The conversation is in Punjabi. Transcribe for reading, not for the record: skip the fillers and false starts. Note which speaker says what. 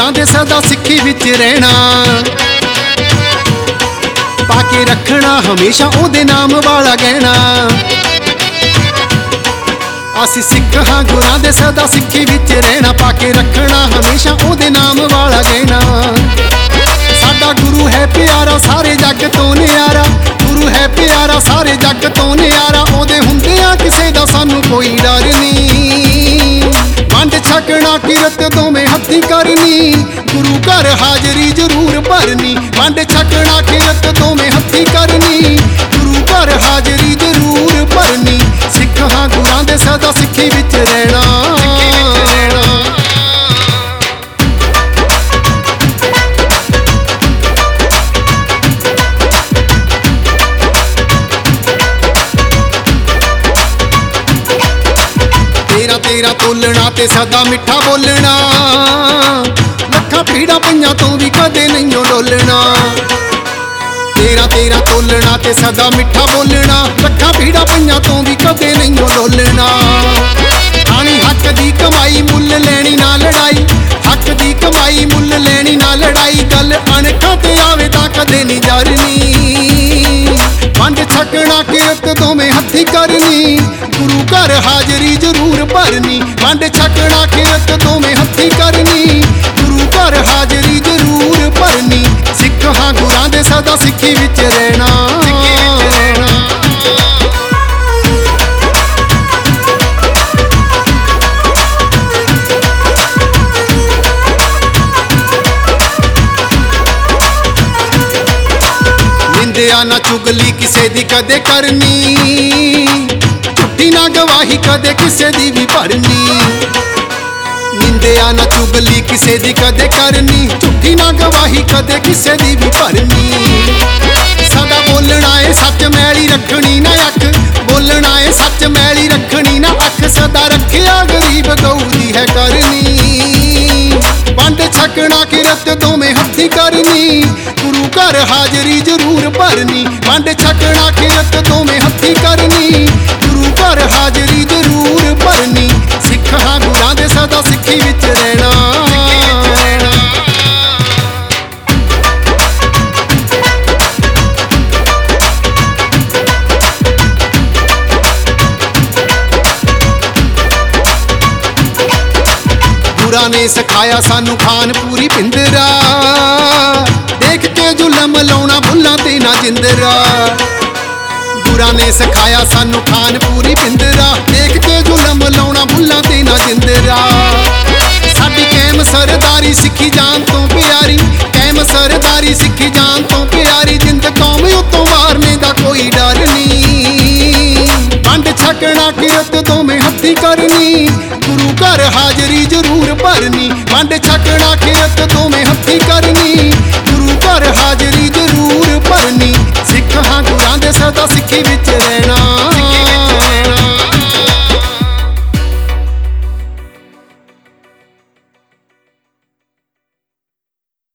Speaker 1: ਗੁਰਾਂ ਦੇ ਸਦਾ ਸਿੱਖੀ ਵਿੱਚ ਰਹਿਣਾ ਪਾ ਕੇ ਰੱਖਣਾ ਹਮੇਸ਼ਾ ਉਹਦੇ ਨਾਮ ਵਾਲਾ ਗਹਿਣਾ ਅਸੀਂ ਸਿੱਖ ਹਾਂ ਗੁਰਾਂ ਦੇ ਸਦਾ ਸਿੱਖੀ ਵਿੱਚ ਰਹਿਣਾ ਪਾ ਕੇ ਰੱਖਣਾ ਹਮੇਸ਼ਾ ਉਹਦੇ ਨਾਮ ਵਾਲਾ ਗਹਿਣਾ ਸਾਡਾ ਗੁਰੂ ਹੈ ਪਿਆਰਾ ਸਾਰੇ ਜੱਗ ਤੋਂ ਨਿਆਰਾ ਗੁਰੂ ਹੈ ਪਿਆਰਾ ਸਾਰੇ ਜੱਗ ਤੋਂ ਨਿਆਰਾ ਉਹਦੇ ਹੁੰਦਿਆਂ ਕਿਸੇ ਦਾ ਸਾਨੂੰ ਕੋਈ ਡਰ ਨਹੀਂ ਵੰਡ ਛਕਣਾ ਕਿਰਤ ਦੋਵੇਂ ਹੱਥੀਂ ਕਰਨੀ ਗੁਰੂ ਘਰ ਹਾਜ਼ਰੀ ਜ਼ਰੂਰ ਭਰਨੀ ਵੰਡ ਛਕਣਾ ਕਿਰਤ ਦੋਵੇਂ ਹੱਥੀਂ ਕਰਨੀ ਗੁਰੂ ਘਰ ਹਾਜ਼ਰੀ ਜ਼ਰੂਰ ਭਰਨੀ ਸਿੱਖ ਹਾਂ ਗੁਰਾਂ ਦੇ ਸਦਾ ਸਿੱਖੀ ਵਿੱਚ ਰਹਿਣਾ ਤੇਰਾ ਤੋਲਣਾ ਤੇ ਸਦਾ ਮਿੱਠਾ ਬੋਲਣਾ ਲੱਖਾਂ ਪੀੜਾਂ ਪਈਆਂ ਤੋਂ ਵੀ ਕਦੇ ਨਹੀਂ ਡੋਲਣਾ ਤੇਰਾ ਤੋਲਣਾ ਤੇ ਸਦਾ ਮਿੱਠਾ ਬੋਲਣਾ ਲੱਖਾਂ ਪੀੜਾਂ ਪਈਆਂ ਤੋਂ ਵੀ ਕਦੇ ਨਹੀਂ ਡੋਲਣਾ ਖਾਣੀ ਹੱਕ ਦੀ ਕਮਾਈ ਮੁੱਲ ਲੈਣੀ ਨਾ ਲੜਾਈ ਹੱਕ ਦੀ ਕਮਾਈ ਮੁੱਲ ਲੈਣੀ ਨਾ ਲੜਾਈ ਗੱਲ ਅਣਖਾਂ ਤੇ ਆਵੇ ਤਾਂ ਕਦੇ ਨਹੀਂ ਜਰਨੀ ਵੰਡ ਛਕਣਾ ਕਿਰਤ ਦੋਵੇਂ ਹੱਥੀਂ ਕਰਨੀ ਗੁਰੂ ਘਰ ਹਾਜ਼ਰੀ ਜ਼ਰੂਰ ਭਰਨੀ ਵੰਡ ਛਕਣਾ ਕਿਰਤ ਦੋਵੇਂ ਹੱਥੀਂ ਕਰਨੀ ਗੁਰੂ ਘਰ ਹਾਜ਼ਰੀ ਜ਼ਰੂਰ ਭਰਨੀ ਸਿੱਖ ਹਾਂ ਗੁਰਾਂ ਦੇ ਸਦਾ ਸਿੱਖੀ ਵਿੱਚ ਰਹਿਣਾ ਨਿੰਦਿਆ ਨਾ ਚੁਗਲੀ ਕਿਸੇ ਦੀ ਕਦੇ ਕਰਨੀ ਝੂਠੀ ਨਾ ਗਵਾਹੀ ਕਦੇ ਕਿਸੇ ਦੀ ਵੀ ਭਰਨੀ ਨਿੰਦਿਆ ਨਾ ਚੁਗਲੀ ਕਿਸੇ ਦੀ ਕਦੇ ਕਰਨੀ ਝੂਠੀ ਨਾ ਗਵਾਹੀ ਕਦੇ ਕਿਸੇ ਦੀ ਵੀ ਭਰਨੀ ਸਦਾ ਬੋਲਣਾ ਏ ਸੱਚ ਮੈਲੀ ਰੱਖਣੀ ਨਾ ਅੱਖ ਬੋਲਣਾ ਏ ਸੱਚ ਮੈਲੀ ਰੱਖਣੀ ਨਾ ਅੱਖ ਸਦਾ ਰੱਖਿਆ ਗਰੀਬ ਗਊ ਦੀ ਹੈ ਕਰਨੀ ਵੰਡ ਛਕਣਾ ਕਿਰਤ ਦੋਵੇਂ ਹੱਥੀਂ ਕਰਨੀ ਗੁਰੂ ਘਰ ਹਾਜ਼ਰੀ ਜ਼ਰੂਰ ਭਰਨੀ ਵੰਡ ਛਕਣਾ ਕਿਰਤ ਦੋਵੇਂ ਹੱਥੀਂ ਕਰਨੀ ਗੁਰੂ ਘਰ ਹਾਜ਼ਰੀ ਜ਼ਰੂਰ ਭਰਨੀ ਸਿੱਖ ਹਾਂ ਗੁਰਾਂ ਦੇ ਸਦਾ ਸਿੱਖੀ ਵਿੱਚ ਰਹਿਣਾ ਗੁਰਾਂ ਨੇ ਸਿਖਾਇਆ ਸਾਨੂੰ ਖਾਨ ਪੂਰੀ ਪਿੰਦਰਾ ਦੇਖ ਕੇ ਜ਼ੁਲਮ ਲਾਉਣਾ ਭੁੱਲਾਂ ਤੇ ਨਾ ਜਿੰਦਰਾ ਗੁਰਾਂ ਨੇ ਸਿਖਾਇਆ ਸਾਨੂੰ ਖਾਨ ਪੂਰੀ ਪਿੰਦਰਾ ਦੇਖ ਕੇ ਜ਼ੁਲਮ ਲਾਉਣਾ ਭੁੱਲਾਂ ਤੇ ਨਾ ਜਿੰਦਰਾ ਸਾਡੀ ਕਾਇਮ ਸਰਦਾਰੀ ਸਿੱਖੀ ਜਾਨ ਤੋਂ ਪਿਆਰੀ ਕਾਇਮ ਸਰਦਾਰੀ ਸਿੱਖੀ ਜਾਨ ਤੋਂ ਪਿਆਰੀ ਜਿੰਦ ਕੌਮ ਉਤੋਂ ਮਾਰਨੇ ਦਾ ਕੋਈ ਡਰ ਨਹੀਂ ਵੰਡ ਛਕਣਾ ਕਿਰਤ ਦੋਵੇਂ ਹੱਥੀਂ ਕਰਨੀ ਗੁਰੂ ਘਰ ਹਾਜ਼ਰੀ ਜ਼ਰੂਰ ਭਰਨੀ ਵੰਡ ਛਕਣਾ ਕਿਰਤ ਦੋਵੇਂ ਹੱਥੀਂ ਕਰਨੀ ਗੁਰੂ ਘਰ ਹਾਜ਼ਰੀ ਜ਼ਰੂਰ ਭਰਨੀ ਸਿੱਖ ਹਾਂ ਗੁਰਾਂ ਦੇ ਸਦਾ ਸਿੱਖੀ ਵਿੱਚ ਰਹਿਣਾ